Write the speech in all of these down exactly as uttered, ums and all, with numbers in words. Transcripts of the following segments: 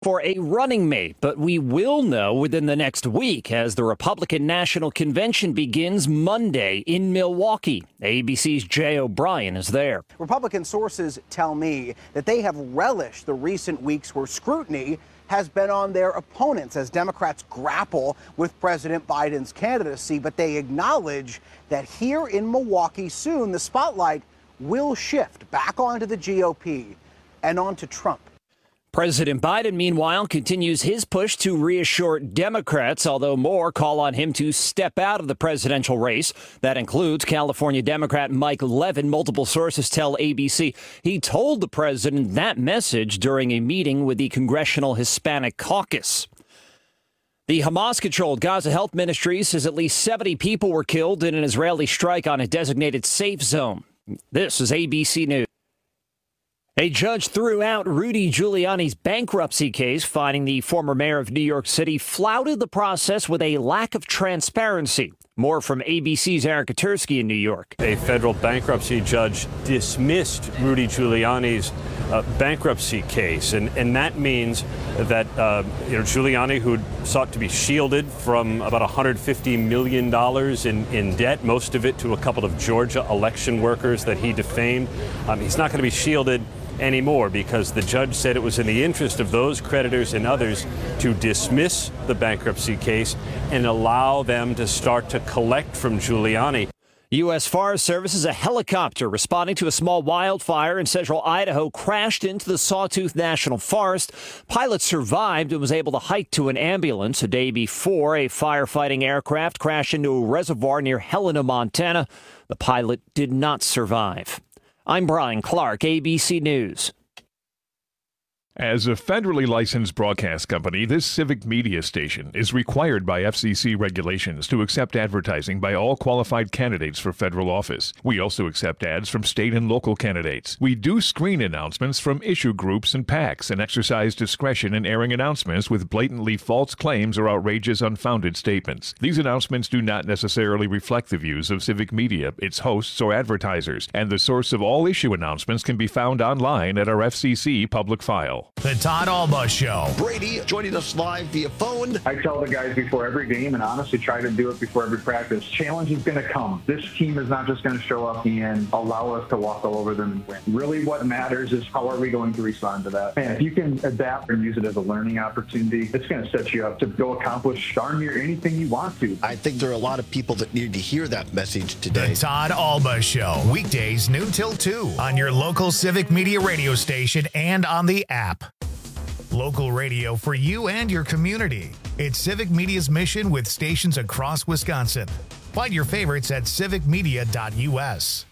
for a running mate, but we will know within the next week as the Republican National Convention begins Monday in Milwaukee. A B C's Jay O'Brien is there. Republican sources tell me that they have relished the recent weeks where scrutiny has been on their opponents as Democrats grapple with President Biden's candidacy, but they acknowledge that here in Milwaukee soon the spotlight will shift back onto the G O P and onto Trump. President Biden, meanwhile, continues his push to reassure Democrats, although more call on him to step out of the presidential race. That includes California Democrat Mike Levin. Multiple sources tell A B C he told the president that message during a meeting with the Congressional Hispanic Caucus. The Hamas-controlled Gaza Health Ministry says at least seventy people were killed in an Israeli strike on a designated safe zone. This is A B C News. A judge threw out Rudy Giuliani's bankruptcy case, finding the former mayor of New York City flouted the process with a lack of transparency. More from A B C's Eric Katursky in New York. A federal bankruptcy judge dismissed Rudy Giuliani's uh, bankruptcy case, and, and that means that uh, you know Giuliani, who sought to be shielded from about one hundred fifty million dollars in, in debt, most of it to a couple of Georgia election workers that he defamed, um, he's not going to be shielded anymore because the judge said it was in the interest of those creditors and others to dismiss the bankruptcy case and allow them to start to collect from Giuliani. U S. Forest Service says a helicopter responding to a small wildfire in central Idaho crashed into the Sawtooth National Forest. Pilot survived and was able to hike to an ambulance. A day before, a firefighting aircraft crashed into a reservoir near Helena, Montana. The pilot did not survive. I'm Brian Clark, A B C News. As a federally licensed broadcast company, this civic media station is required by F C C regulations to accept advertising by all qualified candidates for federal office. We also accept ads from state and local candidates. We do screen announcements from issue groups and PACs and exercise discretion in airing announcements with blatantly false claims or outrageous, unfounded statements. These announcements do not necessarily reflect the views of civic media, its hosts, or advertisers, and the source of all issue announcements can be found online at our F C C public file. The Todd Alba Show. Brady joining us live via phone. I tell the guys before every game, and honestly try to do it before every practice, challenge is going to come. This team is not just going to show up and allow us to walk all over them and win. Really what matters is how are we going to respond to that. And if you can adapt and use it as a learning opportunity, it's going to set you up to go accomplish darn near anything you want to. I think there are a lot of people that need to hear that message today. The Todd Alba Show. Weekdays noon till two on your local Civic Media radio station and on the app. Local radio for you and your community. It's Civic Media's mission with stations across Wisconsin. Find your favorites at civic media dot U S.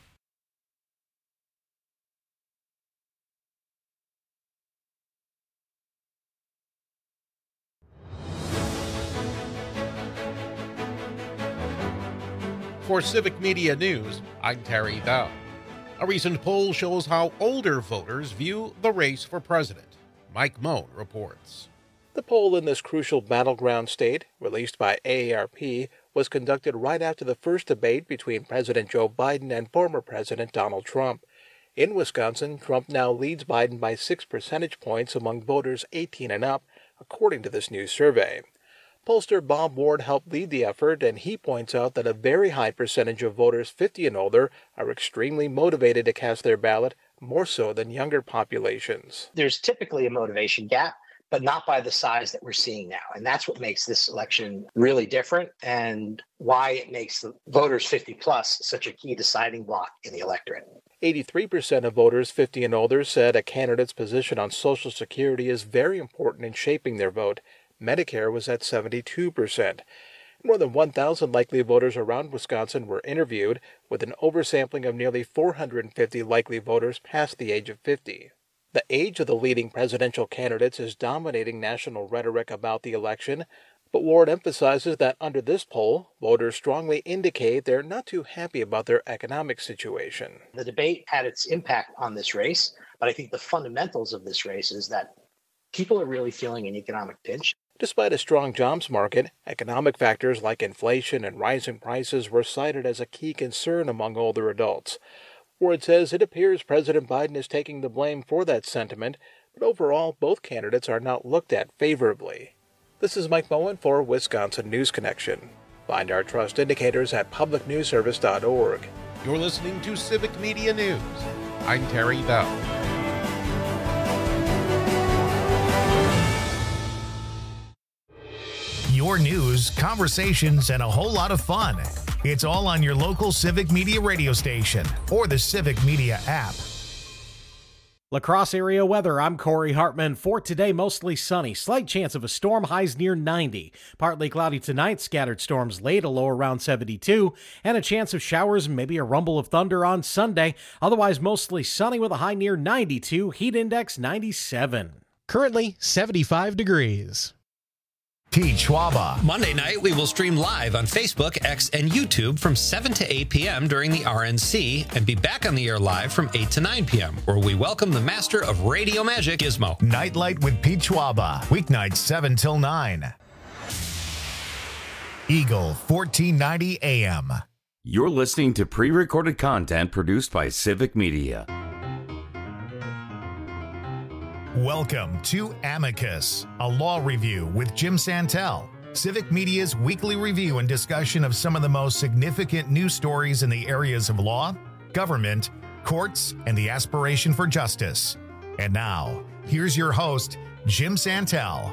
For Civic Media News, I'm Terry Dow. A recent poll shows how older voters view the race for president. Mike Moan reports. The poll in this crucial battleground state, released by A A R P, was conducted right after the first debate between President Joe Biden and former President Donald Trump. In Wisconsin, Trump now leads Biden by six percentage points among voters eighteen and up, according to this new survey. Pollster Bob Ward helped lead the effort, and he points out that a very high percentage of voters fifty and older are extremely motivated to cast their ballot, more so than younger populations. There's typically a motivation gap, but not by the size that we're seeing now. And that's what makes this election really different and why it makes the voters fifty plus such a key deciding block in the electorate. eighty-three percent of voters fifty and older said a candidate's position on Social Security is very important in shaping their vote. Medicare was at seventy-two percent. More than one thousand likely voters around Wisconsin were interviewed, with an oversampling of nearly four hundred fifty likely voters past the age of fifty. The age of the leading presidential candidates is dominating national rhetoric about the election, but Ward emphasizes that under this poll, voters strongly indicate they're not too happy about their economic situation. The debate had its impact on this race, but I think the fundamentals of this race is that people are really feeling an economic pinch. Despite a strong jobs market, economic factors like inflation and rising prices were cited as a key concern among older adults. Ward says it appears President Biden is taking the blame for that sentiment, but overall, both candidates are not looked at favorably. This is Mike Moen for Wisconsin News Connection. Find our trust indicators at public news service dot org. You're listening to Civic Media News. I'm Terry Bell. Your news, conversations, and a whole lot of fun. It's all on your local Civic Media radio station or the Civic Media app. La Crosse area weather, I'm Corey Hartman. For today, mostly sunny. Slight chance of a storm, highs near ninety. Partly cloudy tonight, scattered storms late, a low around seventy-two. And a chance of showers and maybe a rumble of thunder on Sunday. Otherwise, mostly sunny with a high near ninety-two. Heat index ninety-seven. Currently seventy-five degrees. Pete Schwaba. Monday night, we will stream live on Facebook, X, and YouTube from seven to eight p.m. during the R N C and be back on the air live from eight to nine p.m., where we welcome the master of radio magic, Gizmo. Nightlight with Pete Schwaba. Weeknights seven till nine. Eagle fourteen ninety A M. You're listening to pre-recorded content produced by Civic Media. Welcome to Amicus, a law review with Jim Santel, Civic Media's weekly review and discussion of some of the most significant news stories in the areas of law, government, courts, and the aspiration for justice. And now, here's your host, Jim Santel.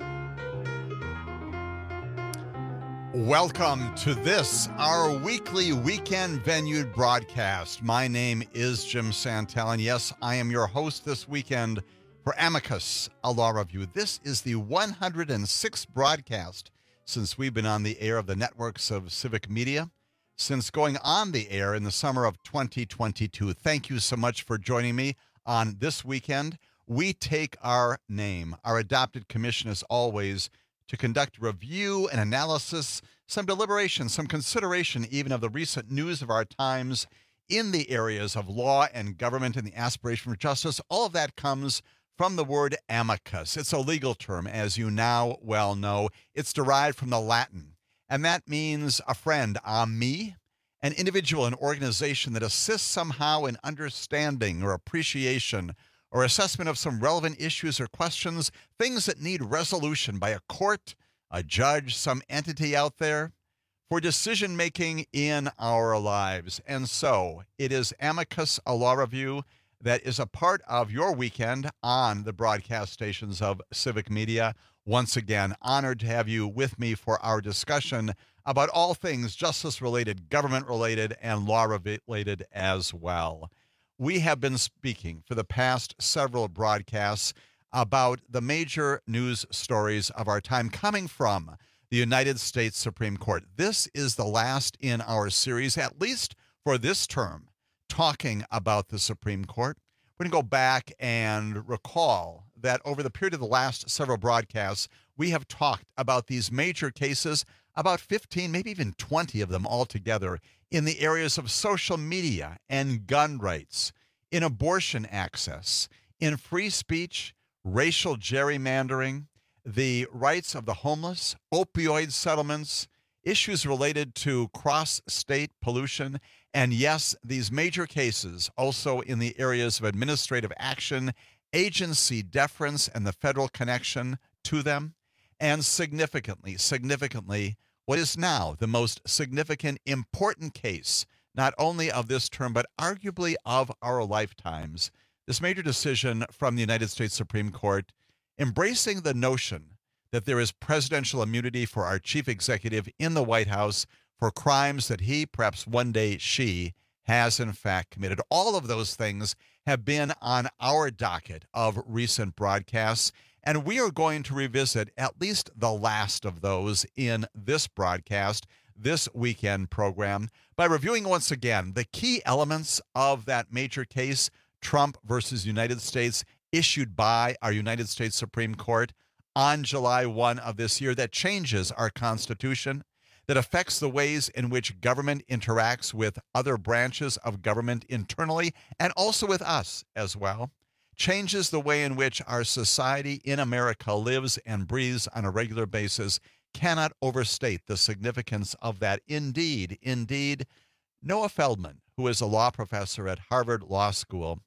Welcome to this, our weekly weekend-venued broadcast. My name is Jim Santel, and yes, I am your host this weekend for Amicus, a law review. This is the one hundred sixth broadcast since we've been on the air of the networks of Civic Media, since going on the air in the summer of twenty twenty-two. Thank you so much for joining me on this weekend. We take our name, our adopted commission as always, to conduct review and analysis, some deliberation, some consideration even of the recent news of our times in the areas of law and government and the aspiration for justice. All of that comes from the word amicus. It's a legal term, as you now well know. It's derived from the Latin, and that means a friend, ami, an individual, an organization that assists somehow in understanding or appreciation or assessment of some relevant issues or questions, things that need resolution by a court, a judge, some entity out there for decision-making in our lives. And so it is Amicus, a law review that is a part of your weekend on the broadcast stations of Civic Media. Once again, honored to have you with me for our discussion about all things justice-related, government-related, and law-related as well. We have been speaking for the past several broadcasts about the major news stories of our time coming from the United States Supreme Court. This is the last in our series, at least for this term, talking about the Supreme Court. We're going to go back and recall that over the period of the last several broadcasts, we have talked about these major cases, about fifteen, maybe even twenty of them altogether, in the areas of social media and gun rights, in abortion access, in free speech, racial gerrymandering, the rights of the homeless, opioid settlements, issues related to cross-state pollution, and yes, these major cases also in the areas of administrative action, agency deference, and the federal connection to them, and significantly, significantly, what is now the most significant, important case, not only of this term, but arguably of our lifetimes, this major decision from the United States Supreme Court embracing the notion that there is presidential immunity for our chief executive in the White House for crimes that he, perhaps one day she, has in fact committed. All of those things have been on our docket of recent broadcasts, and we are going to revisit at least the last of those in this broadcast, this weekend program, by reviewing once again the key elements of that major case, Trump versus United States, issued by our United States Supreme Court on July first of this year, that changes our Constitution, that affects the ways in which government interacts with other branches of government internally and also with us as well, changes the way in which our society in America lives and breathes on a regular basis. Cannot overstate the significance of that. Indeed, indeed, Noah Feldman, who is a law professor at Harvard Law School,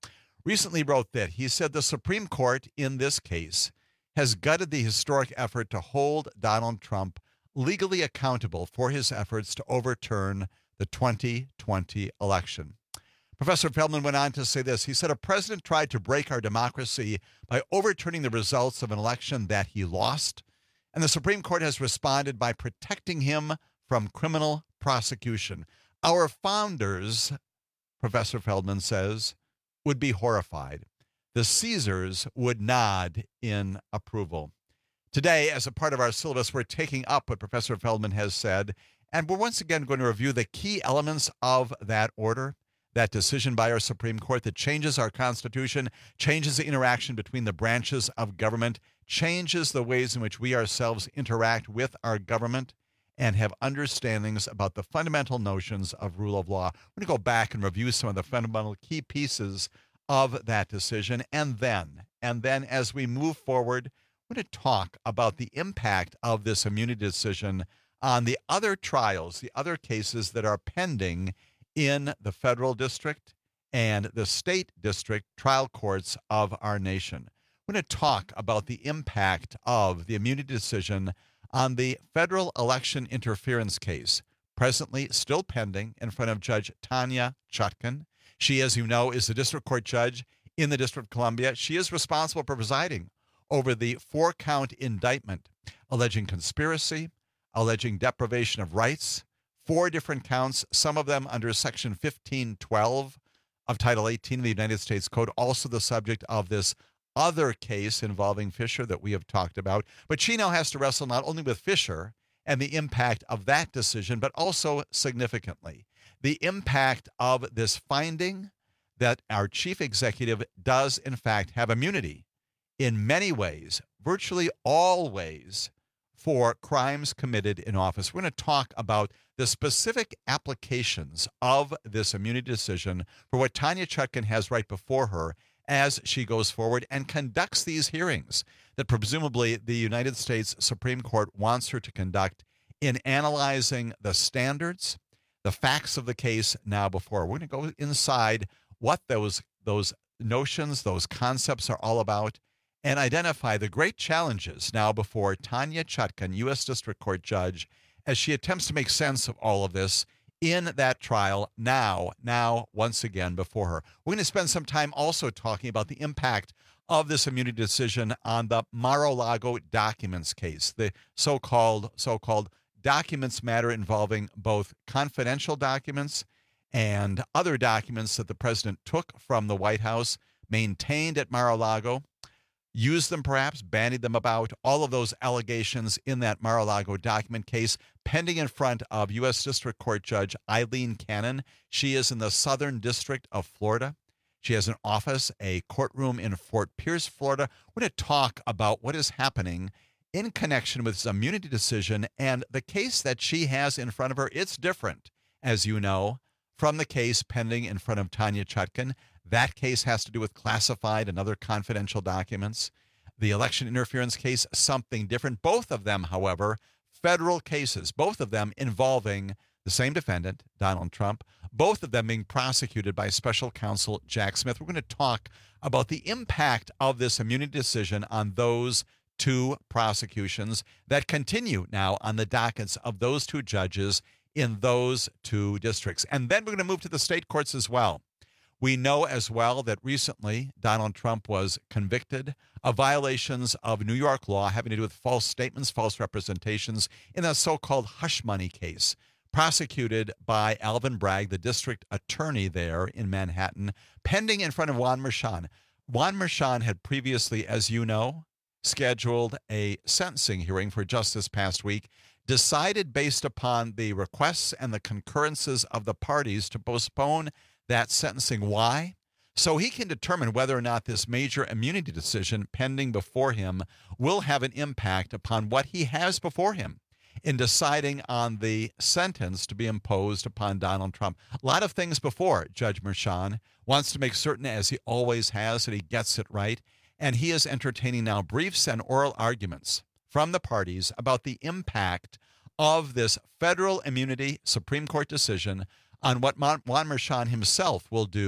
recently wrote that he said the Supreme Court in this case has gutted the historic effort to hold Donald Trump legally accountable for his efforts to overturn the twenty twenty election. Professor Feldman went on to say this. He said, a president tried to break our democracy by overturning the results of an election that he lost, and the Supreme Court has responded by protecting him from criminal prosecution. Our founders, Professor Feldman says, would be horrified. The Caesars would nod in approval. Today, as a part of our syllabus, we're taking up what Professor Feldman has said, and we're once again going to review the key elements of that order, that decision by our Supreme Court that changes our Constitution, changes the interaction between the branches of government, changes the ways in which we ourselves interact with our government, and have understandings about the fundamental notions of rule of law. We're going to go back and review some of the fundamental key pieces of that decision. And then, and then as we move forward, we're going to talk about the impact of this immunity decision on the other trials, the other cases that are pending in the federal district and the state district trial courts of our nation. We're going to talk about the impact of the immunity decision on the federal election interference case, presently still pending in front of Judge Tanya Chutkan. She, as you know, is the district court judge in the District of Columbia. She is responsible for presiding over the four-count indictment alleging conspiracy, alleging deprivation of rights, four different counts, some of them under Section fifteen twelve of Title eighteen of the United States Code, also the subject of this other case involving Fisher that we have talked about. But she now has to wrestle not only with Fisher and the impact of that decision, but also significantly the impact of this finding that our chief executive does, in fact, have immunity in many ways, virtually all ways, for crimes committed in office. We're going to talk about the specific applications of this immunity decision for what Tanya Chutkan has right before her as she goes forward and conducts these hearings that presumably the United States Supreme Court wants her to conduct in analyzing the standards, the facts of the case now before. We're going to go inside what those, those notions, those concepts are all about, and identify the great challenges now before Tanya Chutkan, U S District Court Judge, as she attempts to make sense of all of this in that trial now, now, once again before her. We're going to spend some time also talking about the impact of this immunity decision on the Mar-a-Lago documents case, the so-called, so-called documents matter involving both confidential documents and other documents that the president took from the White House, maintained at Mar-a-Lago, used them perhaps, bandied them about, all of those allegations in that Mar-a-Lago document case pending in front of U S District Court Judge Eileen Cannon. She is in the Southern District of Florida. She has an office, a courtroom in Fort Pierce, Florida. We're going to talk about what is happening in connection with this immunity decision and the case that she has in front of her. It's different, as you know, from the case pending in front of Tanya Chutkan. That case has to do with classified and other confidential documents. The election interference case, something different. Both of them, however, federal cases, both of them involving the same defendant, Donald Trump, both of them being prosecuted by special counsel Jack Smith. We're going to talk about the impact of this immunity decision on those two prosecutions that continue now on the dockets of those two judges in those two districts. And then we're going to move to the state courts as well. We know as well that recently Donald Trump was convicted of violations of New York law having to do with false statements, false representations in a so-called hush money case prosecuted by Alvin Bragg, the district attorney there in Manhattan, pending in front of Juan Merchan. Juan Merchan had previously, as you know, scheduled a sentencing hearing for just this past week, decided based upon the requests and the concurrences of the parties to postpone that sentencing. Why? So he can determine whether or not this major immunity decision pending before him will have an impact upon what he has before him in deciding on the sentence to be imposed upon Donald Trump. A lot of things before Judge Merchan wants to make certain, as he always has, that he gets it right. And he is entertaining now briefs and oral arguments from the parties about the impact of this federal immunity Supreme Court decision on what Juan Merchan himself will do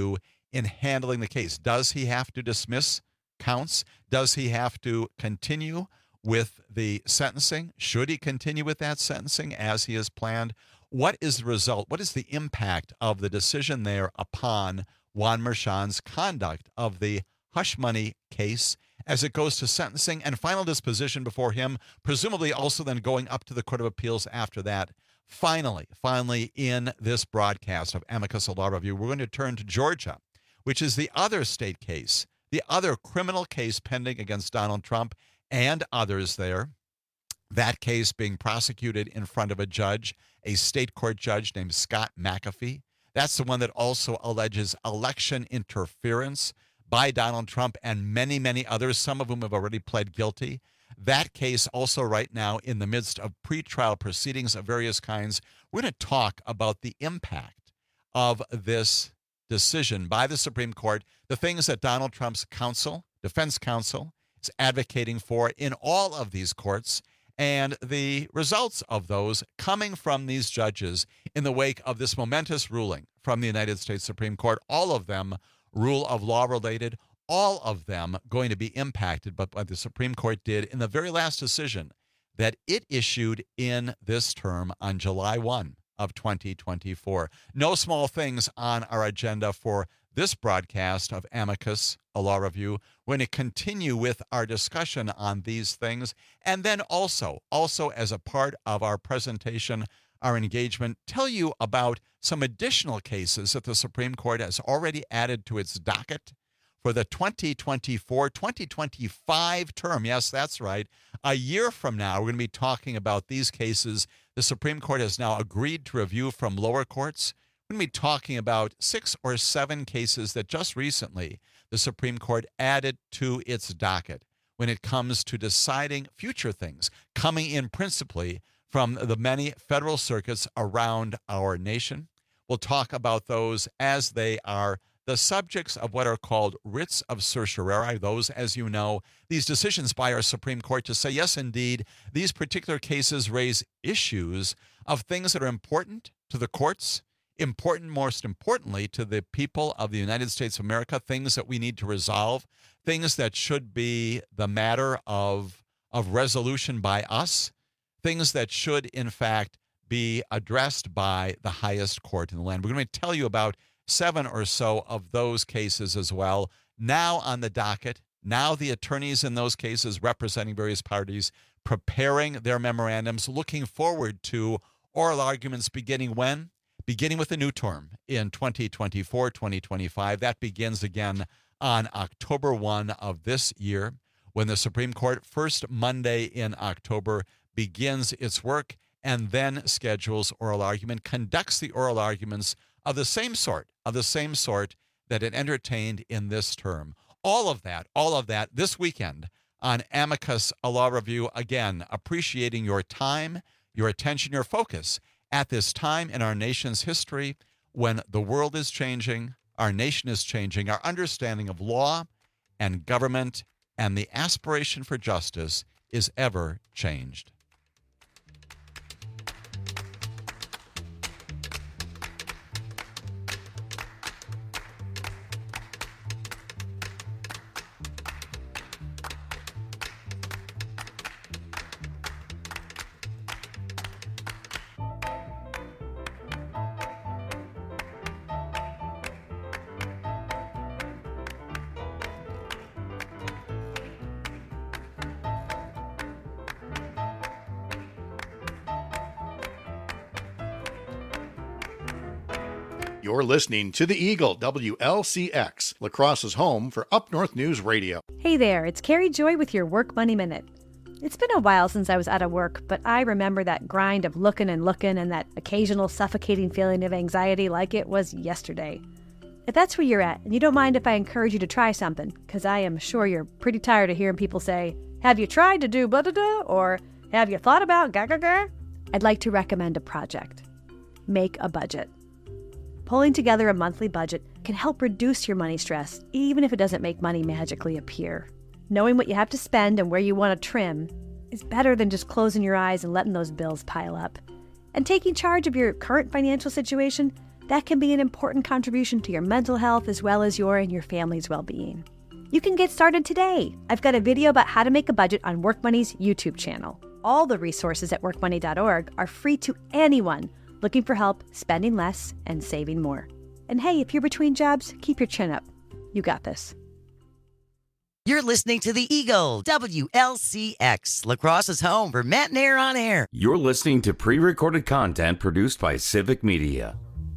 in handling the case. Does he have to dismiss counts? Does he have to continue with the sentencing? Should he continue with that sentencing as he has planned? What is the result? What is the impact of the decision there upon Juan Merchan's conduct of the hush money case as it goes to sentencing and final disposition before him, presumably also then going up to the Court of Appeals after that? Finally, finally, in this broadcast of Amicus Law Review, we're going to turn to Georgia, which is the other state case, the other criminal case pending against Donald Trump and others there. That case being prosecuted in front of a judge, a state court judge named Scott McAfee. That's the one that also alleges election interference by Donald Trump and many, many others, some of whom have already pled guilty. That case also right now in the midst of pretrial proceedings of various kinds. We're going to talk about the impact of this decision by the Supreme Court, the things that Donald Trump's counsel, defense counsel, is advocating for in all of these courts, and the results of those coming from these judges in the wake of this momentous ruling from the United States Supreme Court, all of them rule of law related, all of them going to be impacted by what the Supreme Court did in the very last decision that it issued in this term on July first of twenty twenty-four. No small things on our agenda for this broadcast of Amicus, a Law Review. We're going to continue with our discussion on these things. And then also, also as a part of our presentation, our engagement, tell you about some additional cases that the Supreme Court has already added to its docket for the twenty twenty-four twenty twenty-five term. Yes, that's right. A year from now, we're going to be talking about these cases the Supreme Court has now agreed to review from lower courts. We're going to be talking about six or seven cases that just recently the Supreme Court added to its docket when it comes to deciding future things, coming in principally from the many federal circuits around our nation. We'll talk about those as they are the subjects of what are called writs of certiorari. Those, as you know, these decisions by our Supreme Court to say, yes, indeed, these particular cases raise issues of things that are important to the courts, important, most importantly, to the people of the United States of America, things that we need to resolve, things that should be the matter of, of resolution by us, things that should, in fact, be addressed by the highest court in the land. We're going to tell you about seven or so of those cases as well. Now on the docket, now the attorneys in those cases representing various parties, preparing their memorandums, looking forward to oral arguments beginning when? Beginning with the new term in twenty twenty-four twenty twenty-five. That begins again on October first of this year, when the Supreme Court, first Monday in October, begins its work and then schedules oral argument, conducts the oral arguments of the same sort, of the same sort that it entertained in this term. All of that, all of that this weekend on Amicus, a Law Review. Again, appreciating your time, your attention, your focus at this time in our nation's history when the world is changing, our nation is changing, our understanding of law and government and the aspiration for justice is ever changed. You're listening to The Eagle, W L C X, La Crosse's home for Up North News Radio. Hey there, it's Carrie Joy with your Work Money Minute. It's been a while since I was out of work, but I remember that grind of looking and looking and that occasional suffocating feeling of anxiety like it was yesterday. If that's where you're at, and you don't mind if I encourage you to try something, because I am sure you're pretty tired of hearing people say, have you tried to do blah blah blah, or have you thought about ga ga ga? I'd like to recommend a project. Make a budget. Pulling together a monthly budget can help reduce your money stress, even if it doesn't make money magically appear. Knowing what you have to spend and where you want to trim is better than just closing your eyes and letting those bills pile up. And taking charge of your current financial situation, That can be an important contribution to your mental health as well as your and your family's well-being. You can get started today. I've got a video about how to make a budget on WorkMoney's YouTube channel. All the resources at work money dot org are free to anyone looking for help spending less and saving more. And hey, if you're between jobs, keep your chin up. You got this. You're listening to the Eagle, W L C X, La Crosse's home for Matt and Air on Air. You're listening to pre-recorded content produced by Civic Media.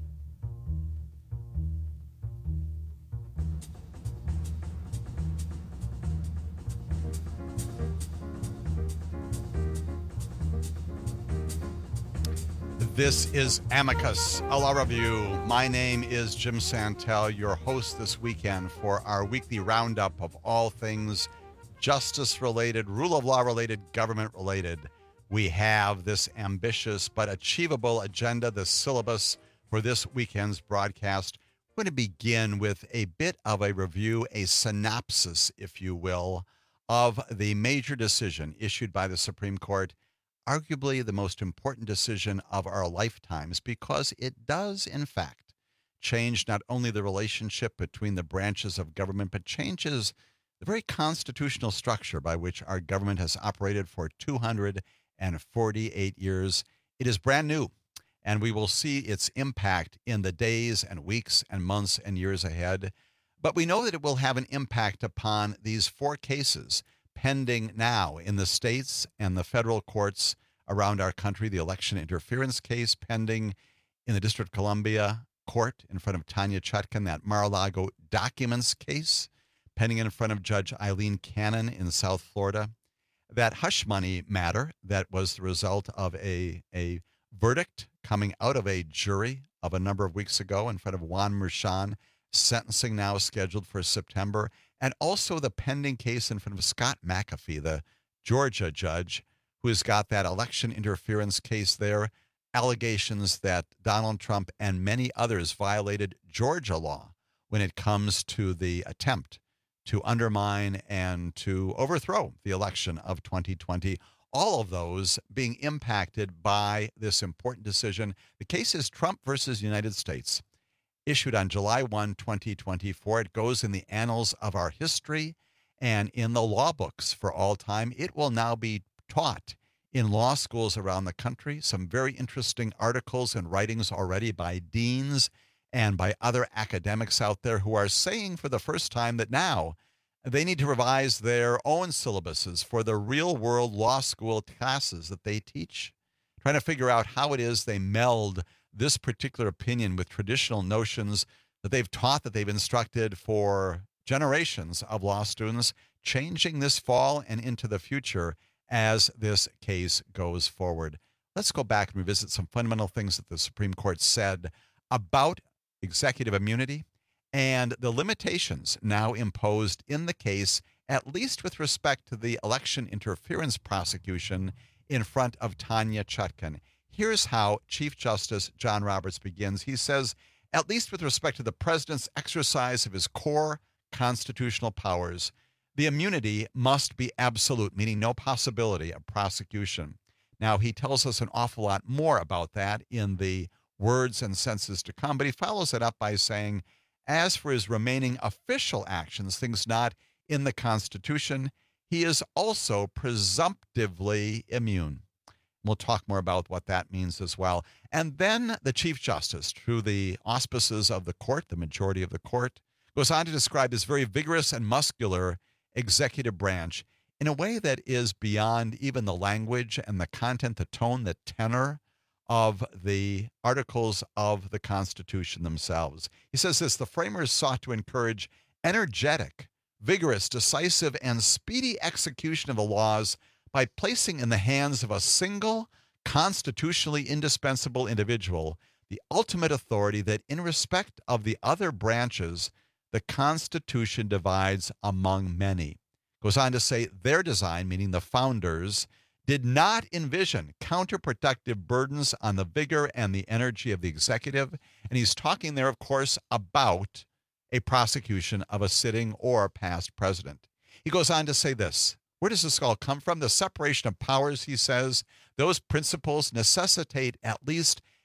This is Amicus, a law review. My name is Jim Santel, your host this weekend for our weekly roundup of all things justice-related, rule of law-related, government-related. We have this ambitious but achievable agenda, the syllabus for this weekend's broadcast. We're going to begin with a bit of a review, a synopsis, if you will, of the major decision issued by the Supreme Court, arguably the most important decision of our lifetimes, because it does, in fact, change not only the relationship between the branches of government, but changes the very constitutional structure by which our government has operated for two hundred forty-eight years. It is brand new, and we will see its impact in the days and weeks and months and years ahead. But we know that it will have an impact upon these four cases pending now in the states and the federal courts around our country. The election interference case pending in the District of Columbia court in front of Tanya Chutkan, that Mar-a-Lago documents case pending in front of Judge Eileen Cannon in South Florida, that hush money matter that was the result of a, a verdict coming out of a jury of a number of weeks ago in front of Juan Merchan, sentencing now scheduled for September, and also the pending case in front of Scott McAfee, the Georgia judge, who has got that election interference case there, allegations that Donald Trump and many others violated Georgia law when it comes to the attempt to undermine and to overthrow the election of twenty twenty. All of those being impacted by this important decision. The case is Trump versus United States, issued on July first, twenty twenty-four. It goes in the annals of our history and in the law books for all time. It will now be taught in law schools around the country. Some very interesting articles and writings already by deans and by other academics out there who are saying for the first time that now they need to revise their own syllabuses for the real-world law school classes that they teach, trying to figure out how it is they meld this particular opinion with traditional notions that they've taught, that they've instructed for generations of law students, changing this fall and into the future as this case goes forward. Let's go back and revisit some fundamental things that the Supreme Court said about executive immunity and the limitations now imposed in the case, at least with respect to the election interference prosecution in front of Tanya Chutkan. Here's how Chief Justice John Roberts begins. He says, at least with respect to the president's exercise of his core constitutional powers, the immunity must be absolute, meaning no possibility of prosecution. Now, he tells us an awful lot more about that in the words and sentences to come, but he follows it up by saying, as for his remaining official actions, things not in the Constitution, he is also presumptively immune. We'll talk more about what that means as well. And then the Chief Justice, through the auspices of the court, the majority of the court, goes on to describe this very vigorous and muscular executive branch in a way that is beyond even the language and the content, the tone, the tenor of the articles of the Constitution themselves. He says this, the framers sought to encourage energetic, vigorous, decisive, and speedy execution of the laws by placing in the hands of a single, constitutionally indispensable individual the ultimate authority that in respect of the other branches, the Constitution divides among many. Goes on to say their design, meaning the founders, did not envision counterproductive burdens on the vigor and the energy of the executive. And he's talking there, of course, about a prosecution of a sitting or past president. He goes on to say this. Where does this all come from? The separation of powers, he says, those principles necessitate at least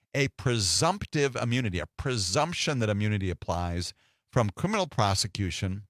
a presumptive immunity, a presumption that immunity applies from criminal prosecution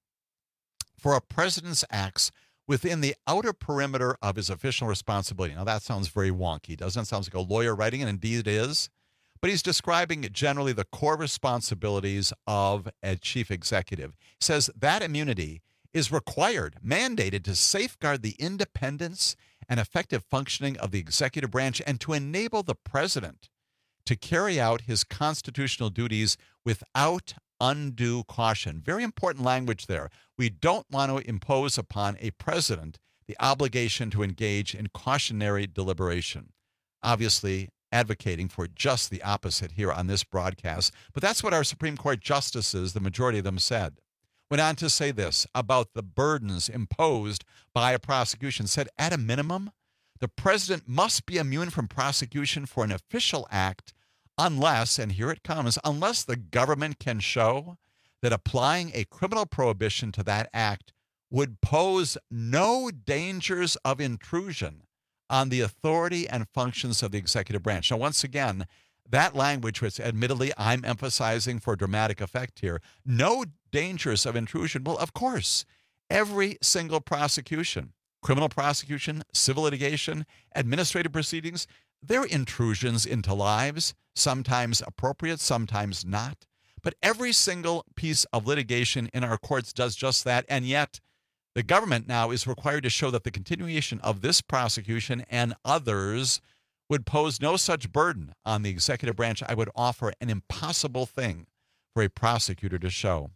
for a president's acts within the outer perimeter of his official responsibility. Now, that sounds very wonky, doesn't it? Sounds like a lawyer writing, and indeed it is. But he's describing generally the core responsibilities of a chief executive. He says that immunity is required, mandated to safeguard the independence and effective functioning of the executive branch and to enable the president to carry out his constitutional duties without undue caution. Very important language there. We don't want to impose upon a president the obligation to engage in cautionary deliberation. Obviously, advocating for just the opposite here on this broadcast. But that's what our Supreme Court justices, the majority of them, said. Went on to say this about the burdens imposed by a prosecution. Said, at a minimum, the president must be immune from prosecution for an official act unless, and here it comes, unless the government can show that applying a criminal prohibition to that act would pose no dangers of intrusion on the authority and functions of the executive branch. Now, once again, that language, which admittedly I'm emphasizing for dramatic effect here, no dangers of intrusion. Well, of course, every single prosecution, criminal prosecution, civil litigation, administrative proceedings, they're intrusions into lives, sometimes appropriate, sometimes not. But every single piece of litigation in our courts does just that, and yet the government now is required to show that the continuation of this prosecution and others would pose no such burden on the executive branch. I would offer an impossible thing for a prosecutor to show.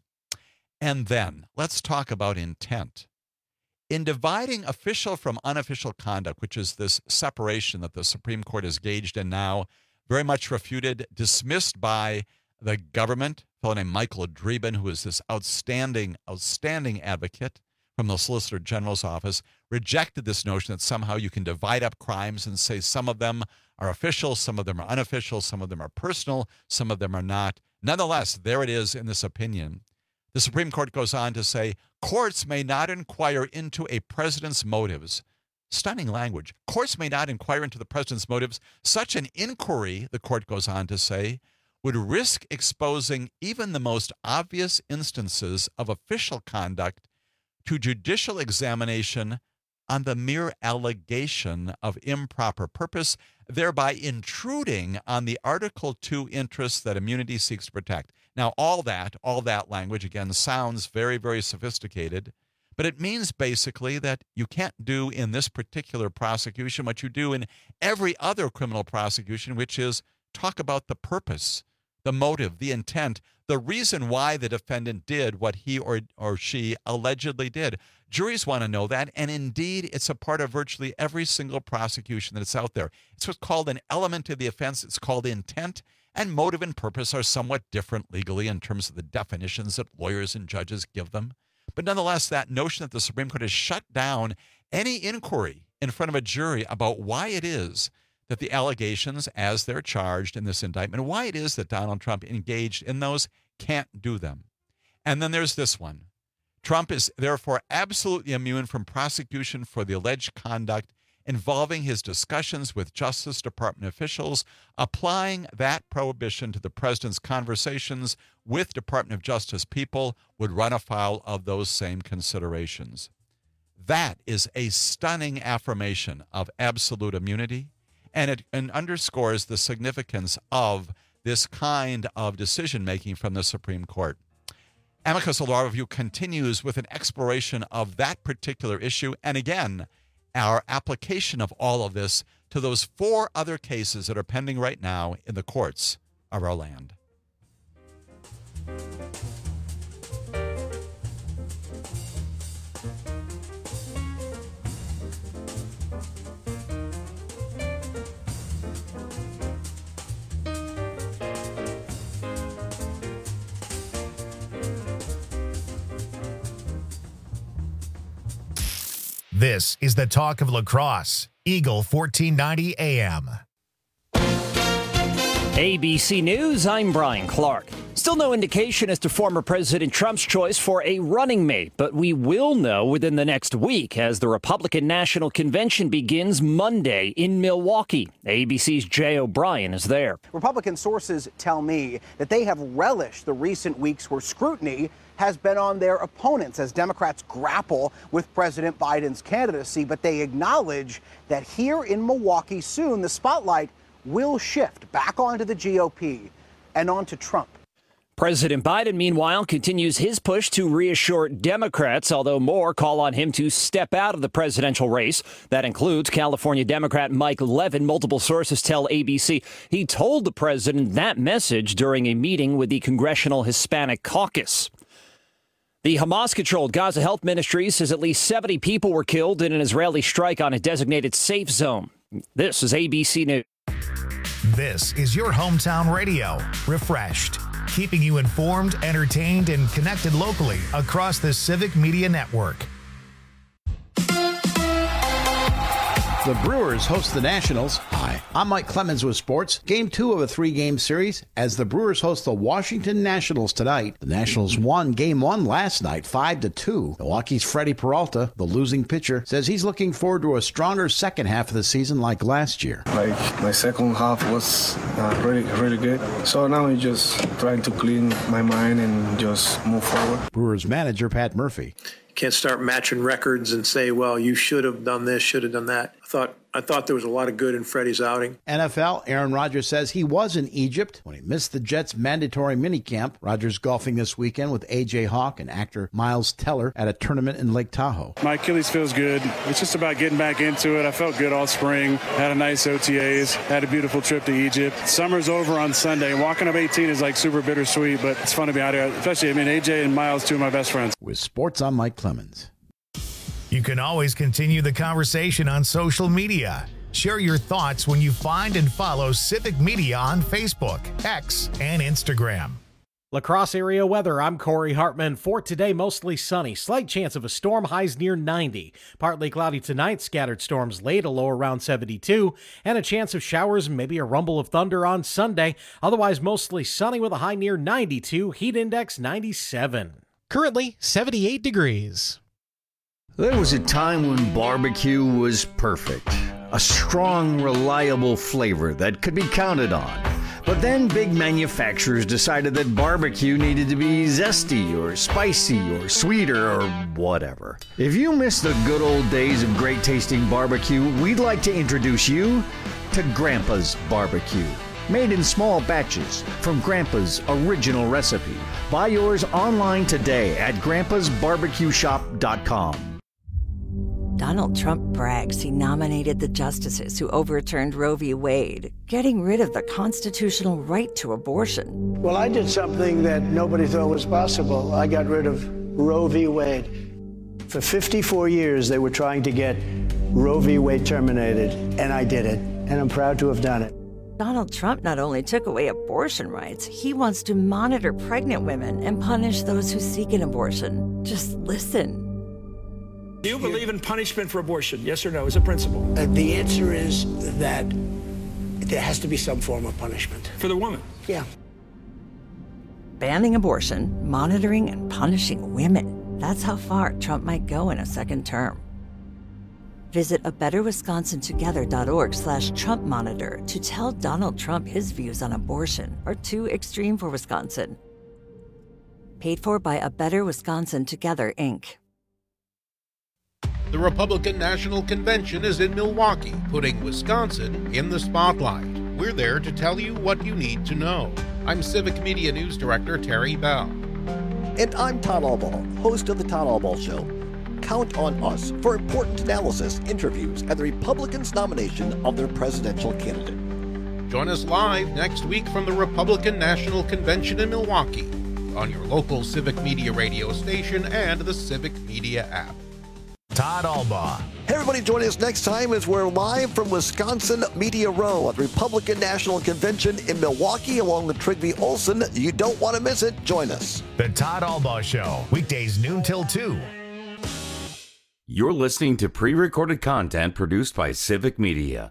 And then let's talk about intent. In dividing official from unofficial conduct, which is this separation that the Supreme Court is engaged in now, very much refuted, dismissed by the government, a fellow named Michael Dreeben, who is this outstanding, outstanding advocate from the Solicitor General's office, rejected this notion that somehow you can divide up crimes and say some of them are official, some of them are unofficial, some of them are personal, some of them are not. Nonetheless, there it is in this opinion. The Supreme Court goes on to say, courts may not inquire into a president's motives. Stunning language. Courts may not inquire into the president's motives. Such an inquiry, the court goes on to say, would risk exposing even the most obvious instances of official conduct to judicial examination on the mere allegation of improper purpose, thereby intruding on the Article two interests that immunity seeks to protect. Now, all that, all that language, again, sounds very, very sophisticated, but it means basically that you can't do in this particular prosecution what you do in every other criminal prosecution, which is talk about the purpose, the motive, the intent, the reason why the defendant did what he or, or she allegedly did. Juries want to know that, and indeed, it's a part of virtually every single prosecution that's out there. It's what's called an element of the offense. It's called intent, and motive and purpose are somewhat different legally in terms of the definitions that lawyers and judges give them. But nonetheless, that notion that the Supreme Court has shut down any inquiry in front of a jury about why it is that the allegations, as they're charged in this indictment, why it is that Donald Trump engaged in those, can't do them. And then there's this one. Trump is therefore absolutely immune from prosecution for the alleged conduct involving his discussions with Justice Department officials, applying that prohibition to the president's conversations with Department of Justice people would run afoul of those same considerations. That is a stunning affirmation of absolute immunity. And it and underscores the significance of this kind of decision-making from the Supreme Court. Amicus Law Review continues with an exploration of that particular issue, and again, our application of all of this to those four other cases that are pending right now in the courts of our land. This is the talk of La Crosse, Eagle fourteen ninety A M. A B C News, I'm Brian Clark. Still no indication as to former President Trump's choice for a running mate, but we will know within the next week as the Republican National Convention begins Monday in Milwaukee. A B C's Jay O'Brien is there. Republican sources tell me that they have relished the recent weeks where scrutiny has been on their opponents as Democrats grapple with President Biden's candidacy, but they acknowledge that here in Milwaukee soon the spotlight will shift back onto the G O P and onto Trump. President Biden, meanwhile, continues his push to reassure Democrats, although more call on him to step out of the presidential race. That includes California Democrat Mike Levin. Multiple sources tell A B C he told the president that message during a meeting with the Congressional Hispanic Caucus. The Hamas-controlled Gaza Health Ministry says at least seventy people were killed in an Israeli strike on a designated safe zone. This is A B C News. This is your hometown radio, refreshed, keeping you informed, entertained, and connected locally across the Civic Media Network. The Brewers host the Nationals. Hi, I'm Mike Clemens with sports. Game two of a three-game series as the Brewers host the Washington Nationals tonight. The Nationals won game one last night, five to two. Milwaukee's Freddie Peralta, the losing pitcher, says he's looking forward to a stronger second half of the season like last year. Like my second half was uh, really, really good. So now I'm just trying to clean my mind and just move forward. Brewers manager Pat Murphy. Can't start matching records and say, well, you should have done this, should have done that. I thought I thought there was a lot of good in Freddie's outing. N F L, Aaron Rodgers says he was in Egypt when he missed the Jets' mandatory minicamp. Rodgers golfing this weekend with A J Hawk and actor Miles Teller at a tournament in Lake Tahoe. My Achilles feels good. It's just about getting back into it. I felt good all spring. Had a nice O T As. Had a beautiful trip to Egypt. Summer's over on Sunday. Walking up eighteen is like super bittersweet, but it's fun to be out here. Especially, I mean, A J and Miles, two of my best friends. With sports, I'm Mike Clemens. You can always continue the conversation on social media. Share your thoughts when you find and follow Civic Media on Facebook, X, and Instagram. La Crosse area weather, I'm Corey Hartman. For today, mostly sunny. Slight chance of a storm, highs near ninety. Partly cloudy tonight, scattered storms late, a low around seventy-two. And a chance of showers and maybe a rumble of thunder on Sunday. Otherwise, mostly sunny with a high near ninety-two. Heat index ninety-seven. Currently, seventy-eight degrees. There was a time when barbecue was perfect. A strong, reliable flavor that could be counted on. But then big manufacturers decided that barbecue needed to be zesty or spicy or sweeter or whatever. If you miss the good old days of great tasting barbecue, we'd like to introduce you to Grandpa's Barbecue. Made in small batches from Grandpa's original recipe. Buy yours online today at grandpas barbecue shop dot com. Donald Trump brags he nominated the justices who overturned Roe v. Wade, getting rid of the constitutional right to abortion. Well, I did something that nobody thought was possible. I got rid of Roe v. Wade. For fifty-four years, they were trying to get Roe v. Wade terminated, and I did it, and I'm proud to have done it. Donald Trump not only took away abortion rights, he wants to monitor pregnant women and punish those who seek an abortion. Just listen. Do you believe in punishment for abortion? Yes or no, as a principle? Uh, the answer is that there has to be some form of punishment. For the woman? Yeah. Banning abortion, monitoring and punishing women. That's how far Trump might go in a second term. Visit a better wisconsin together dot org slash Trump monitor to tell Donald Trump his views on abortion are too extreme for Wisconsin. Paid for by A Better Wisconsin Together, Incorporated. The Republican National Convention is in Milwaukee, putting Wisconsin in the spotlight. We're there to tell you what you need to know. I'm Civic Media News Director Terry Bell. And I'm Todd Albaugh, host of The Todd Albaugh Show. Count on us for important analysis, interviews, and the Republicans' nomination of their presidential candidate. Join us live next week from the Republican National Convention in Milwaukee on your local Civic Media radio station and the Civic Media app. Todd Albaugh. Hey everybody, join us next time as we're live from Wisconsin Media Row at the Republican National Convention in Milwaukee along with Trygve Olsen. You don't want to miss it. Join us. The Todd Albaugh Show, weekdays noon till two. You're listening to pre-recorded content produced by Civic Media.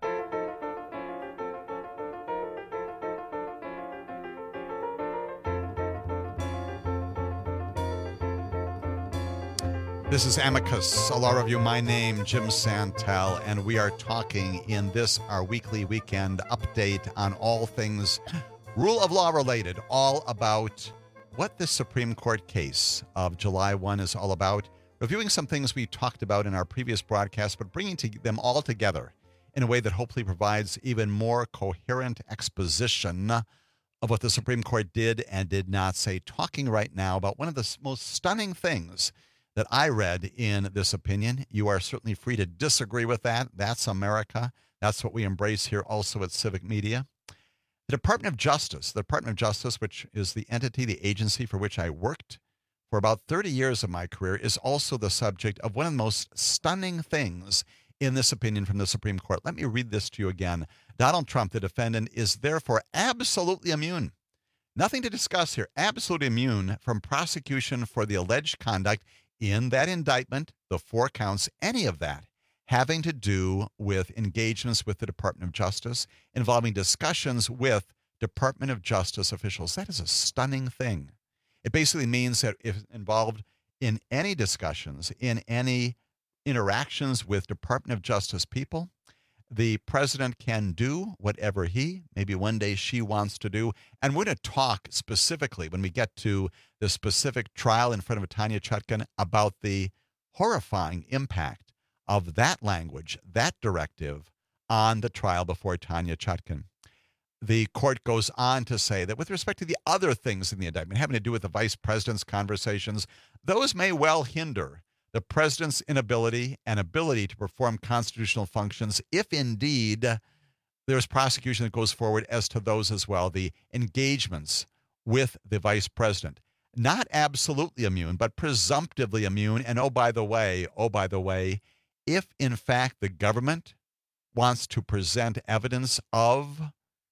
This is Amicus, a law review. My name, Jim Santel, and we are talking in this, our weekly weekend update on all things rule of law related, all about what this Supreme Court case of July first is all about, reviewing some things we talked about in our previous broadcast, but bringing to them all together in a way that hopefully provides even more coherent exposition of what the Supreme Court did and did not say, talking right now about one of the most stunning things that I read in this opinion. You are certainly free to disagree with that. That's America. That's what we embrace here also at Civic Media. The Department of Justice, the Department of Justice, which is the entity, the agency for which I worked for about thirty years of my career, is also the subject of one of the most stunning things in this opinion from the Supreme Court. Let me read this to you again. Donald Trump, the defendant, is therefore absolutely immune. Nothing to discuss here. Absolutely immune from prosecution for the alleged conduct in that indictment, the four counts, any of that having to do with engagements with the Department of Justice, involving discussions with Department of Justice officials. That is a stunning thing. It basically means that if involved in any discussions, in any interactions with Department of Justice people, the president can do whatever he, maybe one day she wants to do. And we're going to talk specifically when we get to the specific trial in front of Tanya Chutkan about the horrifying impact of that language, that directive on the trial before Tanya Chutkan. The court goes on to say that with respect to the other things in the indictment having to do with the vice president's conversations, those may well hinder the president's inability and ability to perform constitutional functions if indeed there's prosecution that goes forward as to those as well, the engagements with the vice president. Not absolutely immune, but presumptively immune. And oh, by the way, oh, by the way, if in fact the government wants to present evidence of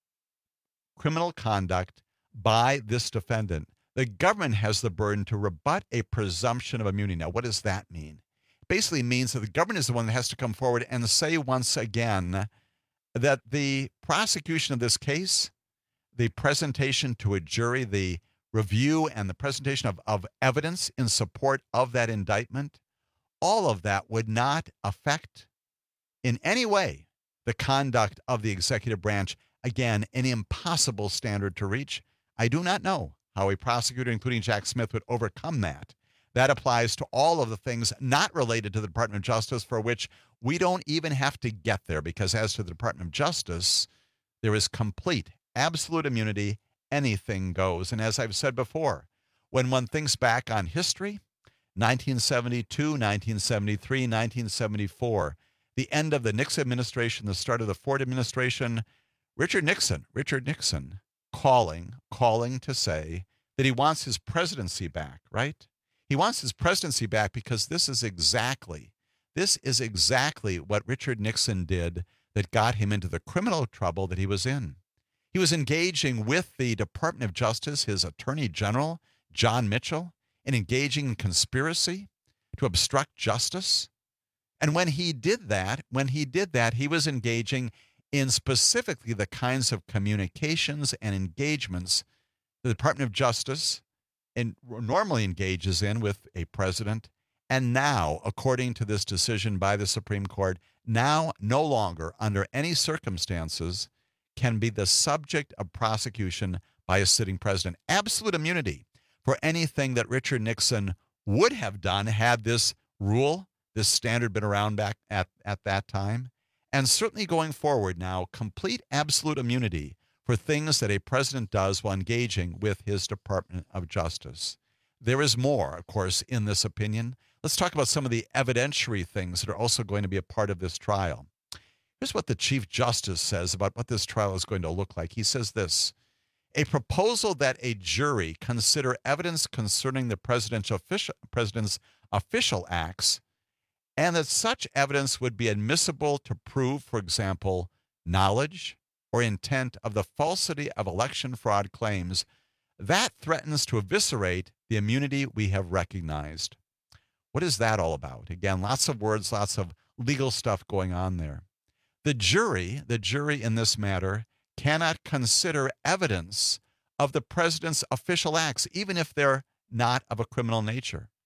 criminal conduct by this defendant, the government has the burden to rebut a presumption of immunity. Now, what does that mean? It basically means that the government is the one that has to come forward and say once again that the prosecution of this case, the presentation to a jury, the review and the presentation of, of evidence in support of that indictment, all of that would not affect in any way the conduct of the executive branch. Again, an impossible standard to reach. I do not know how a prosecutor, including Jack Smith, would overcome that. That applies to all of the things not related to the Department of Justice, for which we don't even have to get there, because as to the Department of Justice, there is complete, absolute immunity. Anything goes. And as I've said before, when one thinks back on history, nineteen seventy-two, nineteen seventy-three, nineteen seventy-four, the end of the Nixon administration, the start of the Ford administration, Richard Nixon, Richard Nixon, calling, calling to say that he wants his presidency back, right? He wants his presidency back because this is exactly, this is exactly what Richard Nixon did that got him into the criminal trouble that he was in. He was engaging with the Department of Justice, his Attorney General, John Mitchell, in engaging in conspiracy to obstruct justice. And when he did that, when he did that, he was engaging in specifically the kinds of communications and engagements the Department of Justice and normally engages in with a president. And now, according to this decision by the Supreme Court, now no longer under any circumstances can be the subject of prosecution by a sitting president. Absolute immunity for anything that Richard Nixon would have done had this rule, this standard been around back at, at that time. And certainly going forward now, complete absolute immunity for things that a president does while engaging with his Department of Justice. There is more, of course, in this opinion. Let's talk about some of the evidentiary things that are also going to be a part of this trial. Here's what the Chief Justice says about what this trial is going to look like. He says this: a proposal that a jury consider evidence concerning the presidential official, president's official acts, and that such evidence would be admissible to prove, for example, knowledge or intent of the falsity of election fraud claims, that threatens to eviscerate the immunity we have recognized. What is that all about? Again, lots of words, lots of legal stuff going on there. The jury, the jury in this matter, cannot consider evidence of the president's official acts, even if they're not of a criminal nature.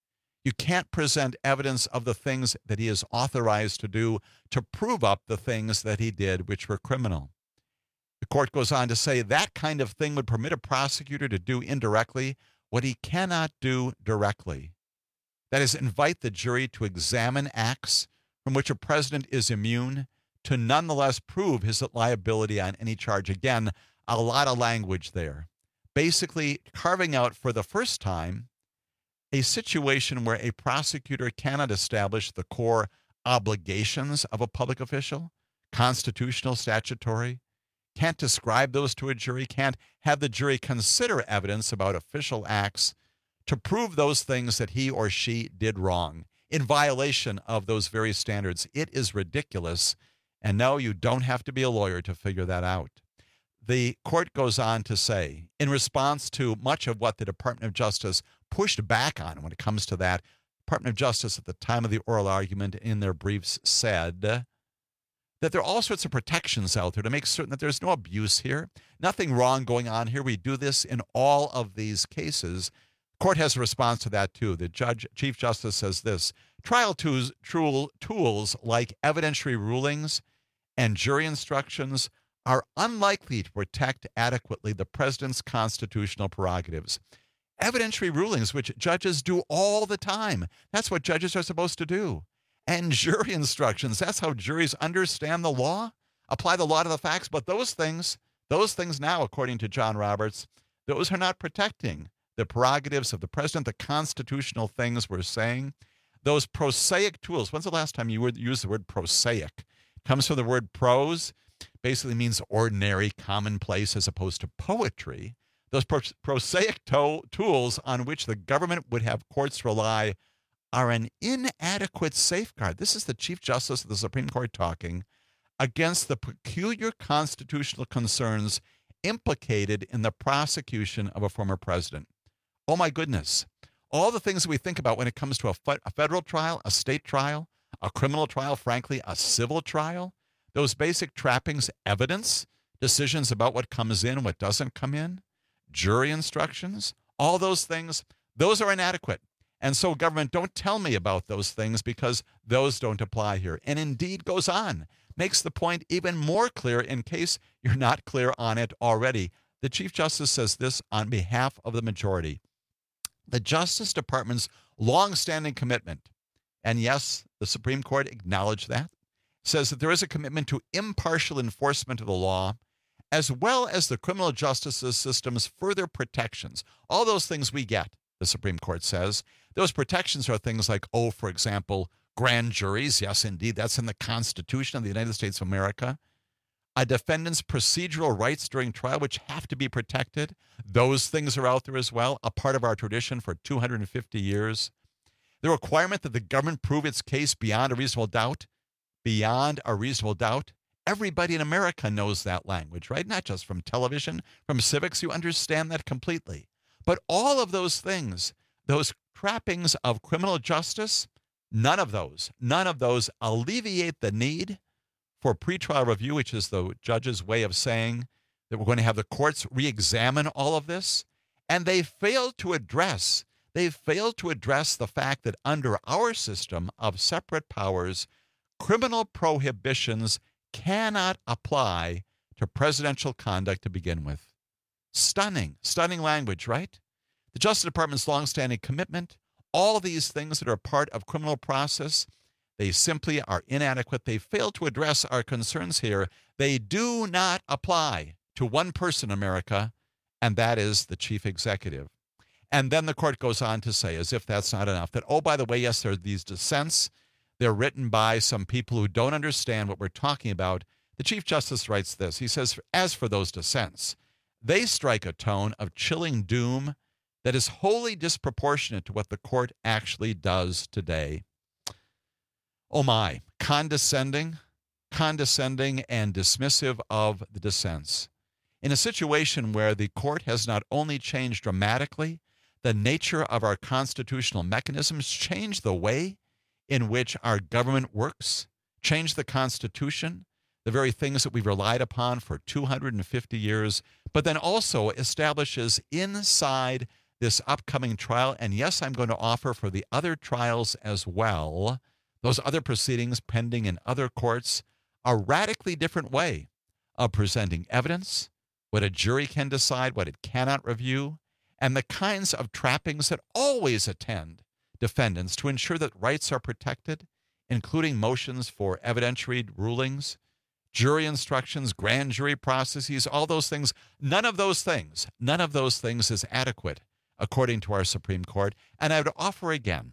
You can't present evidence of the things that he is authorized to do to prove up the things that he did, which were criminal. The court goes on to say that kind of thing would permit a prosecutor to do indirectly what he cannot do directly. That is, invite the jury to examine acts from which a president is immune to nonetheless prove his liability on any charge. Again, a lot of language there. Basically carving out for the first time a situation where a prosecutor cannot establish the core obligations of a public official, constitutional, statutory, can't describe those to a jury, can't have the jury consider evidence about official acts to prove those things that he or she did wrong in violation of those very standards. It is ridiculous. And no, you don't have to be a lawyer to figure that out. The court goes on to say, in response to much of what the Department of Justice pushed back on when it comes to that, Department of Justice at the time of the oral argument in their briefs said that there are all sorts of protections out there to make certain that there's no abuse here, nothing wrong going on here. We do this in all of these cases. Court has a response to that too. The judge, Chief Justice says this: trial tools, tool, tools like evidentiary rulings and jury instructions are unlikely to protect adequately the president's constitutional prerogatives. Evidentiary rulings, which judges do all the time. That's what judges are supposed to do. And jury instructions, that's how juries understand the law, apply the law to the facts. But those things, those things now, according to John Roberts, those are not protecting the prerogatives of the president, the constitutional things we're saying. Those prosaic tools, when's the last time you would use the word prosaic? It comes from the word prose, basically means ordinary, commonplace, as opposed to poetry. Those pros- prosaic to- tools on which the government would have courts rely are an inadequate safeguard. This is the Chief Justice of the Supreme Court talking against the peculiar constitutional concerns implicated in the prosecution of a former president. Oh my goodness. All the things that we think about when it comes to a, fe- a federal trial, a state trial, a criminal trial, frankly, a civil trial, those basic trappings, evidence, decisions about what comes in, what doesn't come in, jury instructions, all those things, those are inadequate. And so, government, don't tell me about those things because those don't apply here. And indeed goes on, makes the point even more clear in case you're not clear on it already. The Chief Justice says this on behalf of the majority. The Justice Department's longstanding commitment, and yes, the Supreme Court acknowledged that, says that there is a commitment to impartial enforcement of the law, as well as the criminal justice system's further protections. All those things we get, the Supreme Court says. Those protections are things like, oh, for example, grand juries. Yes, indeed, that's in the Constitution of the United States of America. A defendant's procedural rights during trial, which have to be protected. Those things are out there as well, a part of our tradition for two hundred fifty years. The requirement that the government prove its case beyond a reasonable doubt, beyond a reasonable doubt. Everybody in America knows that language, right? Not just from television, from civics, you understand that completely. But all of those things, those trappings of criminal justice, none of those, none of those alleviate the need for pretrial review, which is the judge's way of saying that we're going to have the courts re-examine all of this. And they failed to address, they failed to address the fact that under our system of separate powers, criminal prohibitions cannot apply to presidential conduct to begin with. Stunning, stunning language, right? The Justice Department's longstanding commitment, all of these things that are part of criminal process, they simply are inadequate. They fail to address our concerns here. They do not apply to one person in America, and that is the chief executive. And then the court goes on to say, as if that's not enough, that, oh, by the way, yes, there are these dissents. They're written by some people who don't understand what we're talking about. The Chief Justice writes this. He says, as for those dissents, they strike a tone of chilling doom that is wholly disproportionate to what the court actually does today. Oh my, condescending, condescending and dismissive of the dissents. In a situation where the court has not only changed dramatically the nature of our constitutional mechanisms, changed the way in which our government works, changed the Constitution, the very things that we've relied upon for two hundred fifty years, but then also establishes inside this upcoming trial, and yes, I'm going to offer for the other trials as well, those other proceedings pending in other courts, a radically different way of presenting evidence, what a jury can decide, what it cannot review, and the kinds of trappings that always attend defendants to ensure that rights are protected, including motions for evidentiary rulings, jury instructions, grand jury processes, all those things. None of those things, none of those things is adequate, according to our Supreme Court. And I would offer again,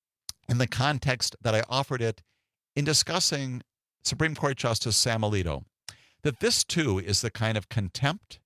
in the context that I offered it in discussing Supreme Court Justice Sam Alito, that this too is the kind of contempt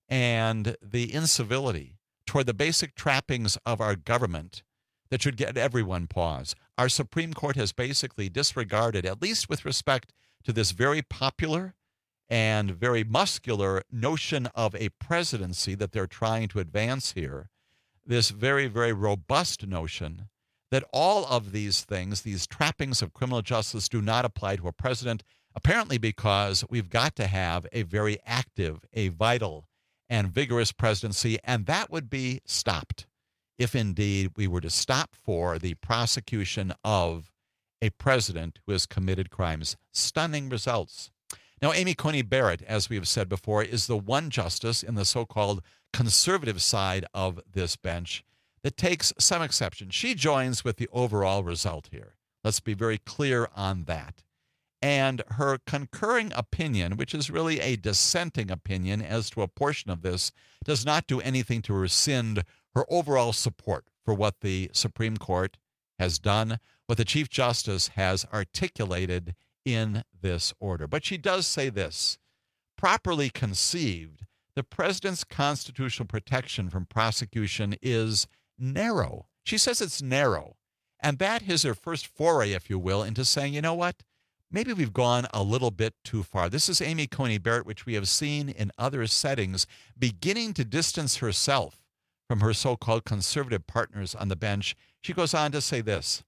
and the incivility toward the basic trappings of our government that should get everyone pause. Our Supreme Court has basically disregarded, at least with respect to this very popular and very muscular notion of a presidency that they're trying to advance here, this very, very robust notion that all of these things, these trappings of criminal justice, do not apply to a president, apparently because we've got to have a very active, a vital, and vigorous presidency, and that would be stopped if indeed we were to stop for the prosecution of a president who has committed crimes. Stunning results. Now, Amy Coney Barrett, as we have said before, is the one justice in the so-called conservative side of this bench that takes some exception. She joins with the overall result here. Let's be very clear on that. And her concurring opinion, which is really a dissenting opinion as to a portion of this, does not do anything to rescind her overall support for what the Supreme Court has done, what the Chief Justice has articulated in this order. But she does say this: properly conceived, the president's constitutional protection from prosecution is narrow. She says it's narrow. And that is her first foray, if you will, into saying, you know what? Maybe we've gone a little bit too far. This is Amy Coney Barrett, which we have seen in other settings, beginning to distance herself from her so-called conservative partners on the bench. She goes on to say this: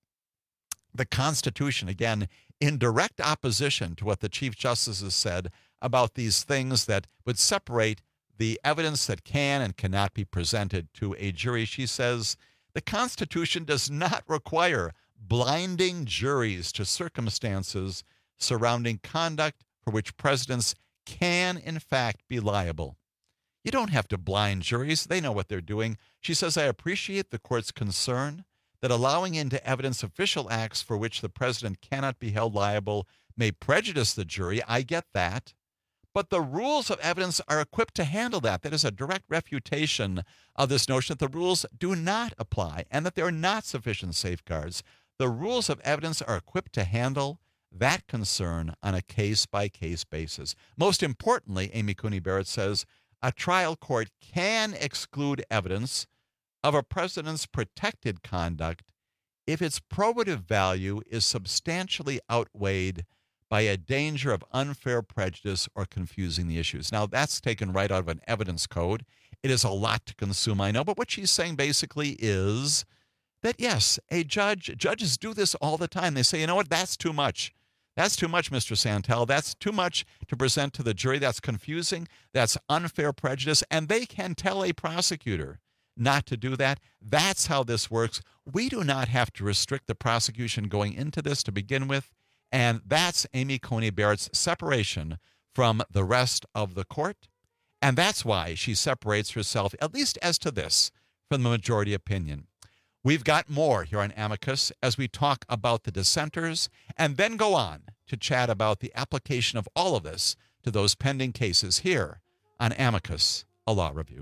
the Constitution, again, in direct opposition to what the Chief Justice has said about these things that would separate the evidence that can and cannot be presented to a jury. She says the Constitution does not require blinding juries to circumstances surrounding conduct for which presidents can, in fact, be liable. You don't have to blind juries. They know what they're doing. She says, I appreciate the court's concern that allowing into evidence official acts for which the president cannot be held liable may prejudice the jury. I get that. But the rules of evidence are equipped to handle that. That is a direct refutation of this notion that the rules do not apply and that there are not sufficient safeguards. The rules of evidence are equipped to handle that concern on a case-by-case basis. Most importantly, Amy Coney Barrett says, a trial court can exclude evidence of a president's protected conduct if its probative value is substantially outweighed by a danger of unfair prejudice or confusing the issues. Now, that's taken right out of an evidence code. It is a lot to consume, I know, but what she's saying basically is that, yes, a judge, judges do this all the time. They say, you know what, that's too much. That's too much, Mister Santel. That's too much to present to the jury. That's confusing. That's unfair prejudice. And they can tell a prosecutor not to do that. That's how this works. We do not have to restrict the prosecution going into this to begin with. And that's Amy Coney Barrett's separation from the rest of the court. And that's why she separates herself, at least as to this, from the majority opinion. We've got more here on Amicus as we talk about the dissenters and then go on to chat about the application of all of this to those pending cases here on Amicus, a law review.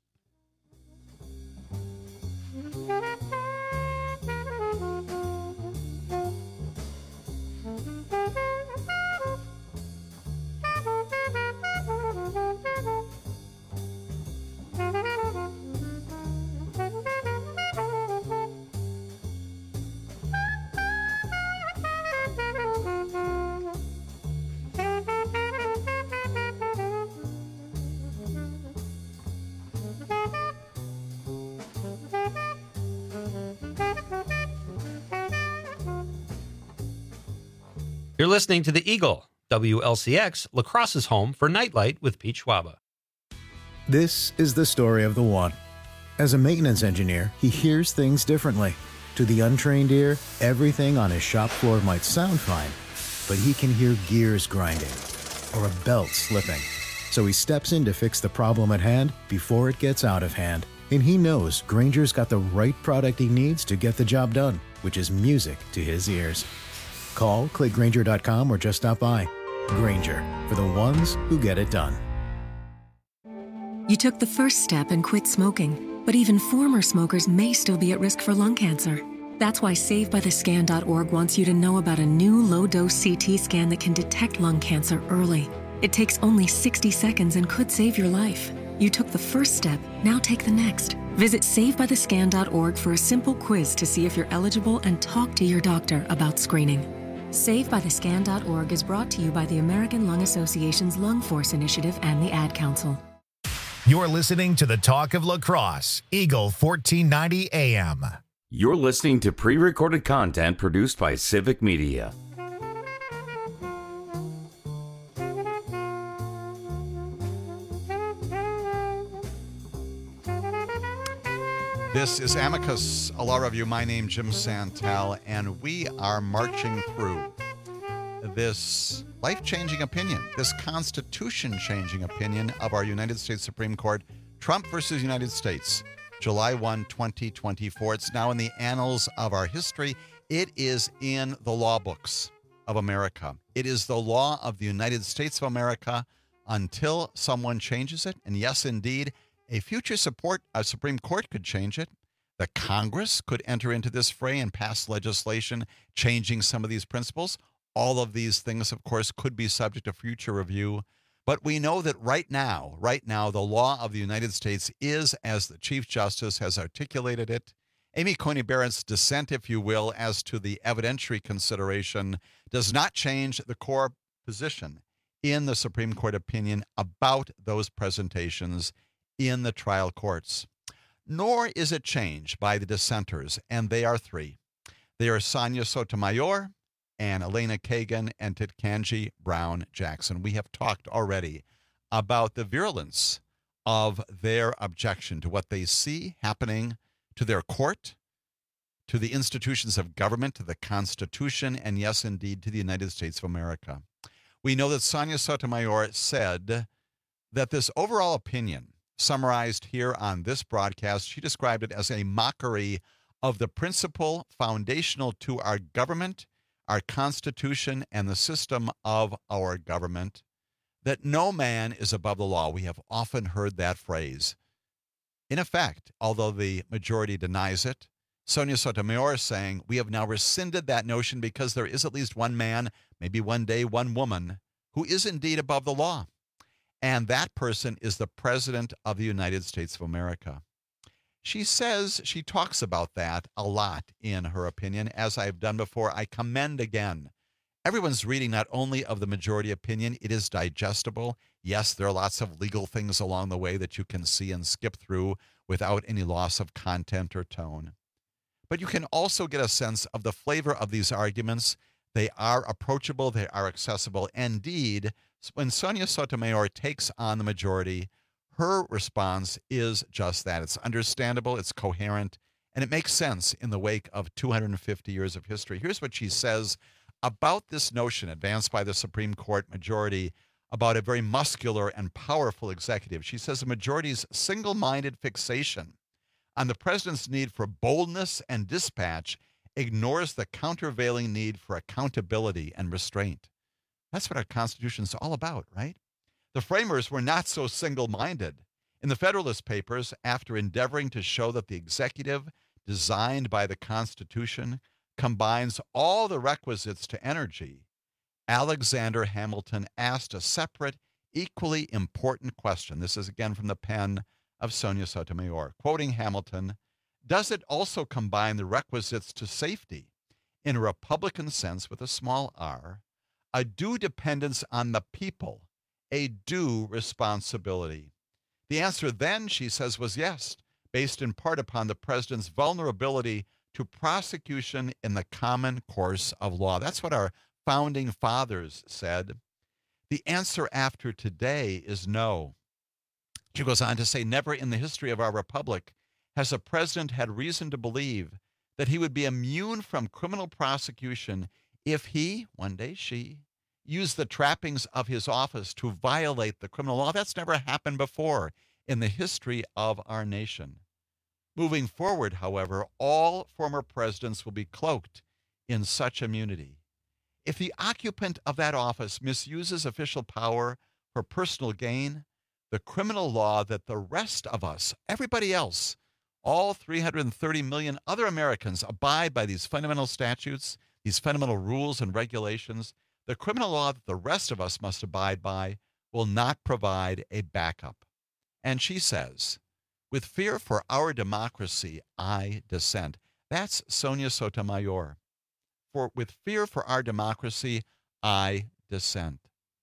You're listening to The Eagle, W L C X, La Crosse's home for Nightlight with Pete Schwaba. This is the story of the one. As a maintenance engineer, he hears things differently. To the untrained ear, everything on his shop floor might sound fine, but he can hear gears grinding or a belt slipping. So he steps in to fix the problem at hand before it gets out of hand. And he knows Grainger's got the right product he needs to get the job done, which is music to his ears. Call, click Grainger dot com, or just stop by. Grainger, for the ones who get it done. You took the first step and quit smoking, but even former smokers may still be at risk for lung cancer. That's why Save By The Scan dot org wants you to know about a new low-dose C T scan that can detect lung cancer early. It takes only sixty seconds and could save your life. You took the first step, now take the next. Visit Save By The Scan dot org for a simple quiz to see if you're eligible and talk to your doctor about screening. Save By The Scan dot org is brought to you by the American Lung Association's Lung Force Initiative and the Ad Council. You're listening to the Talk of La Crosse, Eagle fourteen ninety A M. You're listening to pre-recorded content produced by Civic Media. This is Amicus, a law review. My name is Jim Santel, and we are marching through this life-changing opinion, this constitution-changing opinion of our United States Supreme Court, Trump versus United States, July first, twenty twenty-four. It's now in the annals of our history. It is in the law books of America. It is the law of the United States of America until someone changes it. And yes, indeed, a future support, a Supreme Court could change it. The Congress could enter into this fray and pass legislation changing some of these principles. All of these things, of course, could be subject to future review. But we know that right now, right now, the law of the United States is, as the Chief Justice has articulated it. Amy Coney Barrett's dissent, if you will, as to the evidentiary consideration does not change the core position in the Supreme Court opinion about those presentations in the trial courts. Nor is it changed by the dissenters, and they are three. They are Sonia Sotomayor and Elena Kagan and Ketanji Brown Jackson. We have talked already about the virulence of their objection to what they see happening to their court, to the institutions of government, to the Constitution, and yes, indeed, to the United States of America. We know that Sonia Sotomayor said that this overall opinion, summarized here on this broadcast, she described it as a mockery of the principle foundational to our government, our Constitution, and the system of our government, that no man is above the law. We have often heard that phrase. In effect, although the majority denies it, Sonia Sotomayor is saying we have now rescinded that notion because there is at least one man, maybe one day one woman, who is indeed above the law. And that person is the President of the United States of America. She says, she talks about that a lot in her opinion. As I've done before, I commend again. Everyone's reading not only of the majority opinion, it is digestible. Yes, there are lots of legal things along the way that you can see and skip through without any loss of content or tone. But you can also get a sense of the flavor of these arguments. They are approachable, they are accessible. Indeed, when Sonia Sotomayor takes on the majority, her response is just that. It's understandable, it's coherent, and it makes sense in the wake of two hundred fifty years of history. Here's what she says about this notion advanced by the Supreme Court majority about a very muscular and powerful executive. She says the majority's single-minded fixation on the president's need for boldness and dispatch ignores the countervailing need for accountability and restraint. That's what our Constitution is all about, right? The framers were not so single-minded. In the Federalist Papers, after endeavoring to show that the executive designed by the Constitution combines all the requisites to energy, Alexander Hamilton asked a separate, equally important question. This is again from the pen of Sonia Sotomayor. Quoting Hamilton, does it also combine the requisites to safety, in a Republican sense with a small r, a due dependence on the people, a due responsibility? The answer then, she says, was yes, based in part upon the president's vulnerability to prosecution in the common course of law. That's what our founding fathers said. The answer after today is no. She goes on to say, never in the history of our republic has a president had reason to believe that he would be immune from criminal prosecution if he, one day she, used the trappings of his office to violate the criminal law? That's never happened before in the history of our nation. Moving forward, however, all former presidents will be cloaked in such immunity. If the occupant of that office misuses official power for personal gain, the criminal law that the rest of us, everybody else, all three hundred thirty million other Americans abide by these fundamental statutes, these fundamental rules and regulations, the criminal law that the rest of us must abide by will not provide a backup. And she says, with fear for our democracy, I dissent. That's Sonia Sotomayor. For with fear for our democracy, I dissent.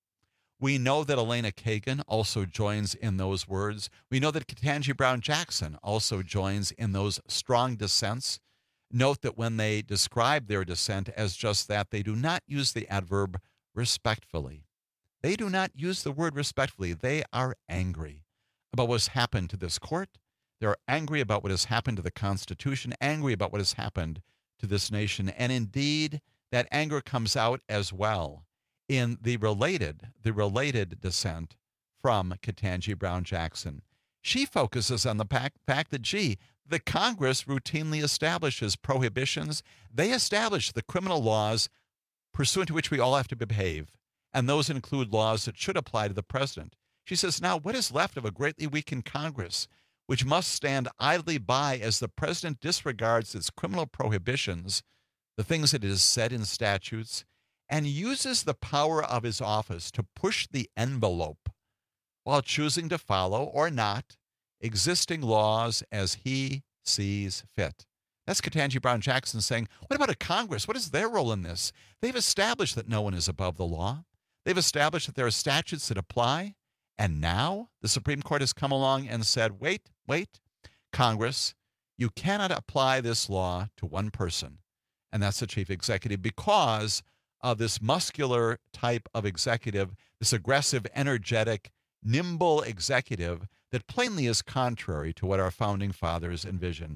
We know that Elena Kagan also joins in those words. We know that Ketanji Brown Jackson also joins in those strong dissents. Note that when they describe their dissent as just that, they do not use the adverb respectfully. They do not use the word respectfully. They are angry about what has happened to this court. They're angry about what has happened to the Constitution, angry about what has happened to this nation. And indeed, that anger comes out as well in the related, the related dissent from Ketanji Brown Jackson. She focuses on the fact that, gee, the Congress routinely establishes prohibitions. They establish the criminal laws pursuant to which we all have to behave, and those include laws that should apply to the president. She says, now, what is left of a greatly weakened Congress, which must stand idly by as the president disregards its criminal prohibitions, the things that it has said in statutes, and uses the power of his office to push the envelope while choosing to follow or not existing laws as he sees fit. That's Ketanji Brown Jackson saying, what about a Congress? What is their role in this? They've established that no one is above the law. They've established that there are statutes that apply. And now the Supreme Court has come along and said, wait, wait, Congress, you cannot apply this law to one person, and that's the chief executive, because of this muscular type of executive, this aggressive, energetic, nimble executive that plainly is contrary to what our founding fathers envisioned.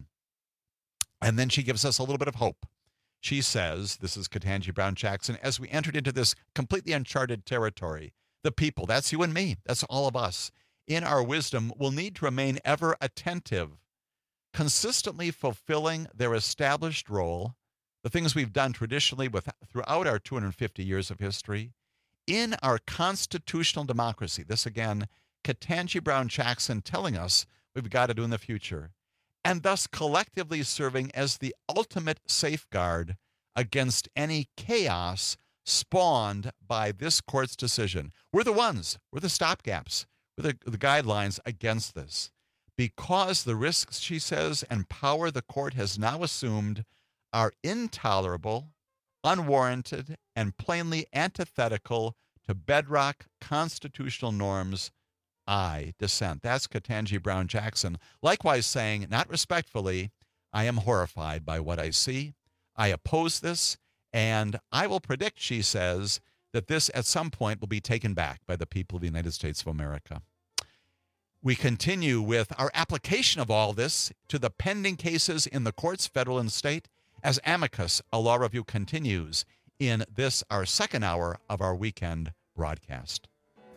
And then she gives us a little bit of hope. She says, this is Ketanji Brown Jackson, as we entered into this completely uncharted territory, the people, that's you and me, that's all of us, in our wisdom will need to remain ever attentive, consistently fulfilling their established role, the things we've done traditionally with, throughout our two hundred fifty years of history, in our constitutional democracy. This again, Ketanji Brown Jackson telling us we've got to do in the future, and thus collectively serving as the ultimate safeguard against any chaos spawned by this court's decision. We're the ones, we're the stopgaps, we're the, the guidelines against this. Because the risks, she says, and power the court has now assumed are intolerable, unwarranted, and plainly antithetical to bedrock constitutional norms, I dissent. That's Ketanji Brown Jackson. Likewise saying, not respectfully, I am horrified by what I see. I oppose this. And I will predict, she says, that this at some point will be taken back by the people of the United States of America. We continue with our application of all this to the pending cases in the courts, federal and state, as Amicus, a law review, continues in this, our second hour of our weekend broadcast.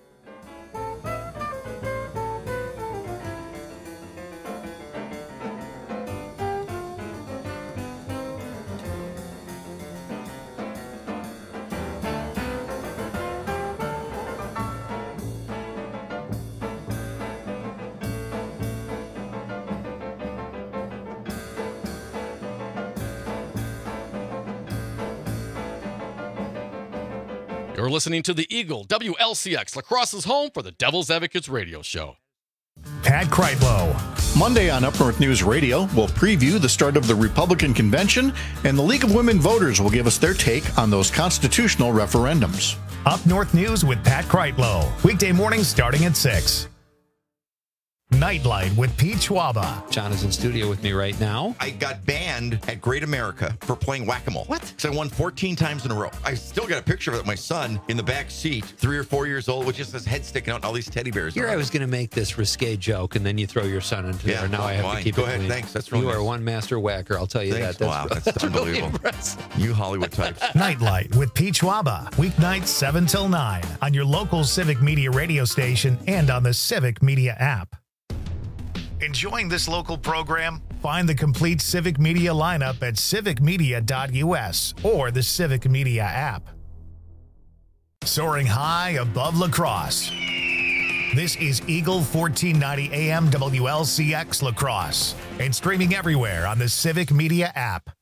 You're listening to the Eagle, W L C X, La Crosse's home for the Devil's Advocates radio show. Pat Kreitlow. Monday on Up North News Radio, we'll preview the start of the Republican convention, and the League of Women Voters will give us their take on those constitutional referendums. Up North News with Pat Kreitlow. Weekday mornings starting at six. Nightlight with Pete Schwaba. John is in studio with me right now. I got banned at Great America for playing whack-a-mole. What? So I won fourteen times in a row. I still got a picture of it, my son in the back seat, three or four years old, with just his head sticking out and all these teddy bears. Here I was going to make this risque joke, and then you throw your son into Yeah, there. Now well, I have fine. to keep Go it ahead. clean. Thanks. That's real You nice. are one master whacker, I'll tell you Thanks. that. Wow, that's that's really unbelievable. impressive. You Hollywood types. Nightlight with Pete Schwaba. Weeknights seven till nine on your local Civic Media radio station and on the Civic Media app. Enjoying this local program? Find the complete Civic Media lineup at civic media dot u s or the Civic Media app. Soaring high above La Crosse. This is Eagle fourteen ninety A M W L C X La Crosse and streaming everywhere on the Civic Media app.